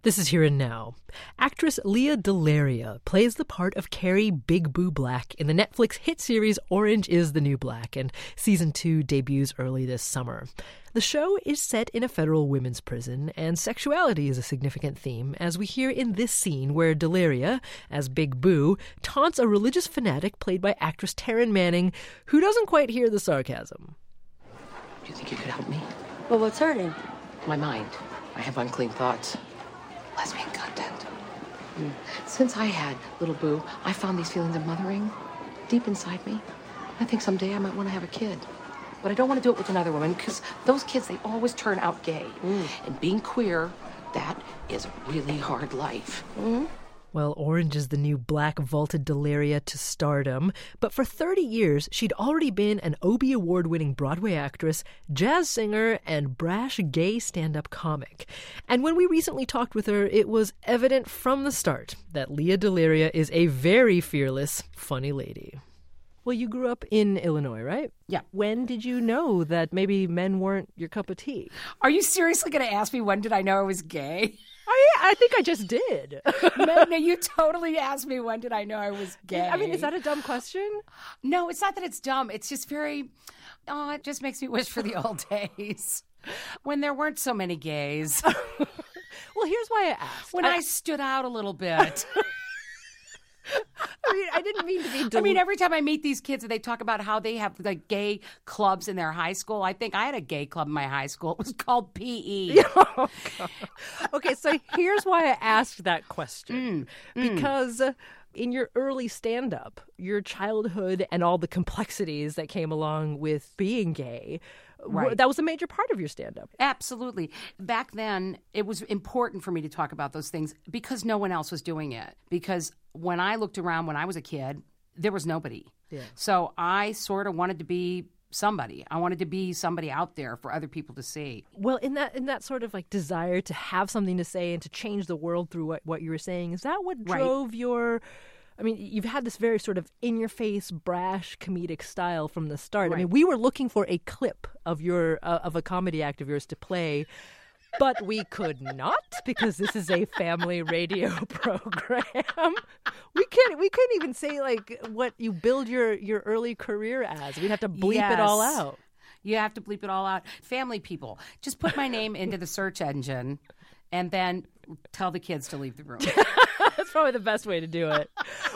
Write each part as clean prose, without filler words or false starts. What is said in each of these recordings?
This is Here and Now. Actress Lea DeLaria plays the part of Carrie Big Boo Black in the Netflix hit series Orange is the New Black, and Season 2 debuts early this summer. The show is set in a federal women's prison, and sexuality is a significant theme, as we hear in this scene where DeLaria, as Big Boo, taunts a religious fanatic played by actress Taryn Manning, who doesn't quite hear the sarcasm. Do you think you could help me? Well, what's hurting? My mind. I have unclean thoughts. Lesbian content. Since I had little Boo, I found these feelings of mothering deep inside me. I think someday I might want to have a kid. But I don't want to do it with another woman, because those kids, they always turn out gay. And being queer, that is a really hard life. Well, Orange is the New Black vaulted DeLaria to stardom, but for 30 years, she'd already been an Obie Award-winning Broadway actress, jazz singer, and brash gay stand-up comic. And when we recently talked with her, it was evident from the start that Lea DeLaria is a very fearless, funny lady. Well, you grew up in Illinois, right? Yeah. When did you know that maybe men weren't your cup of tea? Are you seriously going to ask me when did I know I was gay? I think I just did. No, you totally asked me when did I know I was gay. I mean, is that a dumb question? No, it's not that it's dumb. It's just very, it just makes me wish for the old days when there weren't so many gays. Well, here's why I asked. When I stood out a little bit. I mean, I didn't mean to be every time I meet these kids and they talk about how they have like gay clubs in their high school, I think I had a gay club in my high school. It was called PE. Oh, okay, so here's why I asked that question. Because in your early stand-up, your childhood and all the complexities that came along with being gay, right, that was a major part of your stand-up. Absolutely. Back then, it was important for me to talk about those things because no one else was doing it. Because when I looked around when I was a kid, there was nobody. Yeah. So I sort of wanted to be somebody. I wanted to be somebody out there for other people to see. Well, in that sort of like desire to have something to say and to change the world through what you were saying, is that what drove your... I mean, you've had this very sort of in-your-face, brash, comedic style from the start. Right. I mean, we were looking for a clip of your of a comedy act of yours to play, but we could not because this is a family radio program. We couldn't even say like what you build your early career as. We'd have to bleep it all out. You have to bleep it all out. Family people, just put my name into the search engine and then tell the kids to leave the room. That's probably the best way to do it.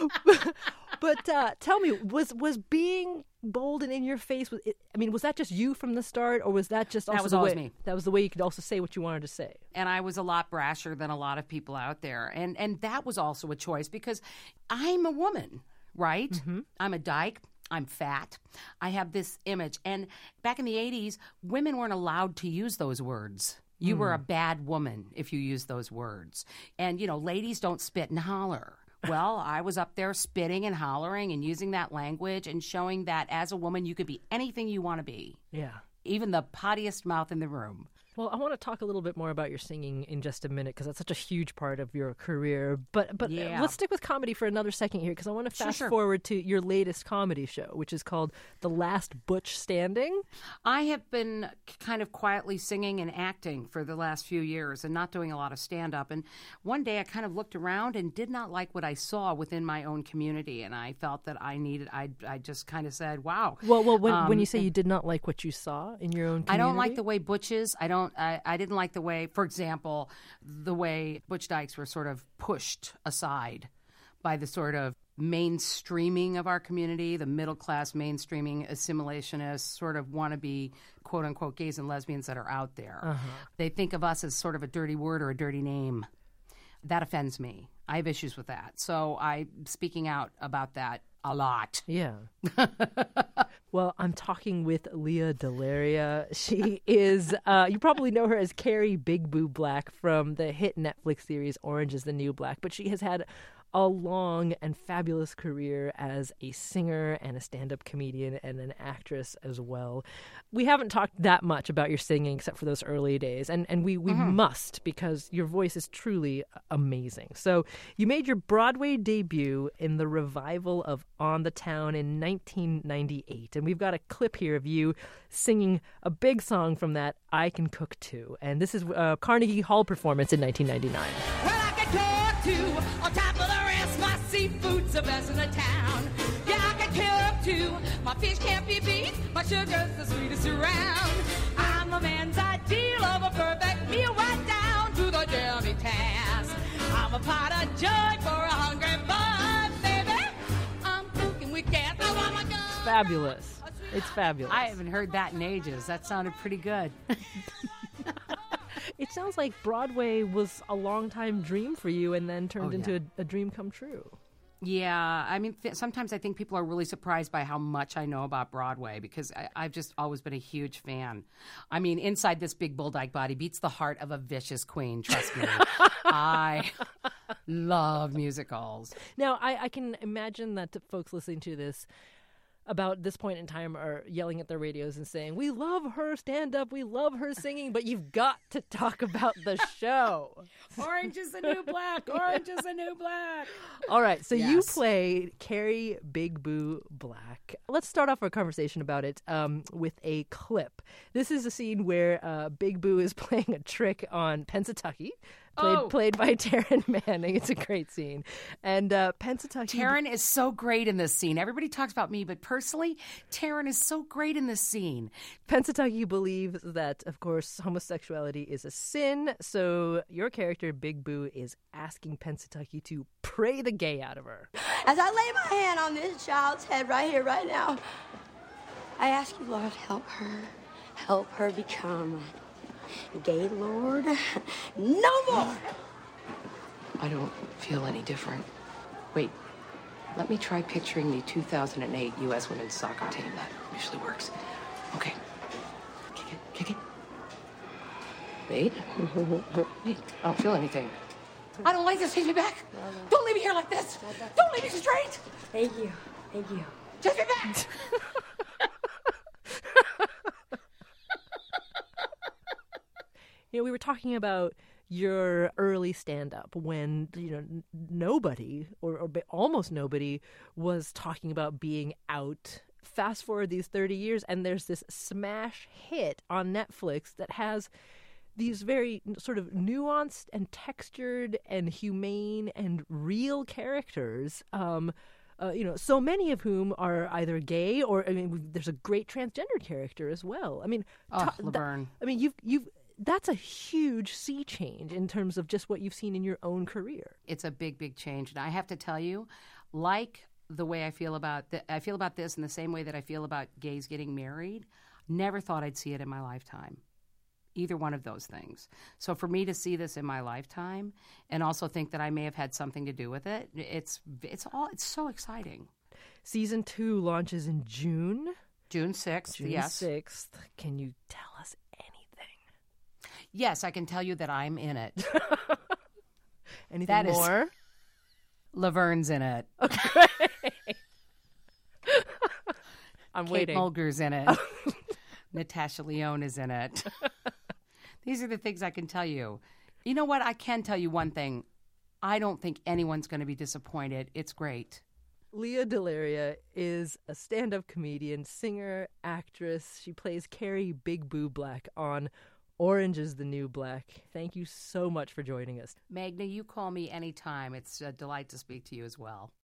But tell me, was being bold and in your face, was that just you from the start, or was that just also that was always me? That was the way you could also say what you wanted to say. And I was a lot brasher than a lot of people out there. And that was also a choice because I'm a woman, right? Mm-hmm. I'm a dyke. I'm fat. I have this image. And back in the 80s, women weren't allowed to use those words. You were a bad woman if you used those words. And, ladies don't spit and holler. Well, I was up there spitting and hollering and using that language and showing that as a woman, you could be anything you want to be. Yeah. Even the pottiest mouth in the room. Well, I want to talk a little bit more about your singing in just a minute because that's such a huge part of your career. But yeah. Let's stick with comedy for another second here because I want to fast Sure. forward to your latest comedy show, which is called The Last Butch Standing. I have been kind of quietly singing and acting for the last few years and not doing a lot of stand-up. And one day I kind of looked around and did not like what I saw within my own community. And I felt that I just kind of said, wow. Well, when you say you did not like what you saw in your own community? I don't like the way butches, I didn't like the way, for example, the way butch dykes were sort of pushed aside by the sort of mainstreaming of our community, the middle-class mainstreaming assimilationists, sort of wannabe, quote-unquote, gays and lesbians that are out there. Uh-huh. They think of us as sort of a dirty word or a dirty name. That offends me. I have issues with that. So I'm speaking out about that a lot. Yeah. Well, I'm talking with Lea DeLaria. She is, you probably know her as Carrie Big Boo Black from the hit Netflix series Orange is the New Black, but she has had a long and fabulous career as a singer and a stand-up comedian and an actress as well. We haven't talked that much about your singing except for those early days, and we must, because your voice is truly amazing. So you made your Broadway debut in the revival of On the Town in 1998, and we've got a clip here of you singing a big song from that, I Can Cook Too. And this is a Carnegie Hall performance in 1999. Well, I can cook too, on top of the rest, my seafood's the best in the town. Yeah, I can cook too, my fish can't be beat, my sugar's the sweetest around. I'm a man's ideal of a perfect meal, right down to the dirty task. I'm a pot of joy for a hungry bud, baby. I'm cooking with gas, oh my God. It's fabulous. It's fabulous. I haven't heard that in ages. That sounded pretty good. It sounds like Broadway was a long-time dream for you and then turned into a dream come true. Yeah, I mean, sometimes I think people are really surprised by how much I know about Broadway because I've just always been a huge fan. I mean, inside this big bull-dyke body beats the heart of a vicious queen, trust me. I love musicals. Now, I can imagine that folks listening to this about this point in time are yelling at their radios and saying, we love her stand-up, we love her singing, but you've got to talk about the show. Orange is the new black. Orange is the new black. All right, so Yes. you play Carrie Big Boo Black. Let's start off our conversation about it with a clip. This is a scene where Big Boo is playing a trick on Pennsatucky, played by Taryn Manning. It's a great scene. And Pennsatucky... Taryn is so great in this scene. Everybody talks about me, but personally, Taryn is so great in this scene. Pennsatucky believes that, of course, homosexuality is a sin, so your character, Big Boo, is asking Pennsatucky to pray the gay out of her. As I lay my hand on this child's head right here, right now, I ask you, Lord, help her become gay, Lord. No more! I don't feel any different. Wait, let me try picturing the 2008 U.S. women's soccer team. That usually works. Okay. Kick it. Wait. Wait, I don't feel anything. I don't like this. Take me back. Don't leave me here like this. Don't leave me straight. Thank you. Take me back. You know, we were talking about your early stand-up when, nobody or almost nobody was talking about being out. Fast forward these 30 years, and there's this smash hit on Netflix that has these very sort of nuanced and textured and humane and real characters, so many of whom are either gay or, there's a great transgender character as well. I mean, Laverne. you've that's a huge sea change in terms of just what you've seen in your own career. It's a big, big change. And I have to tell you, like the way I feel about this in the same way that I feel about gays getting married, never thought I'd see it in my lifetime. Either one of those things. So for me to see this in my lifetime and also think that I may have had something to do with it, it's so exciting. Season 2 launches in June. June 6th, June yes. 6th. Can you tell us anything? Yes, I can tell you that I'm in it. Anything That is- more? Laverne's in it. Okay. I'm Kate waiting. Mulger's in it. Natasha Lyonne is in it. These are the things I can tell you. You know what? I can tell you one thing. I don't think anyone's going to be disappointed. It's great. Lea DeLaria is a stand-up comedian, singer, actress. She plays Carrie Big Boo Black on Orange is the New Black. Thank you so much for joining us. Magna, you call me anytime. It's a delight to speak to you as well.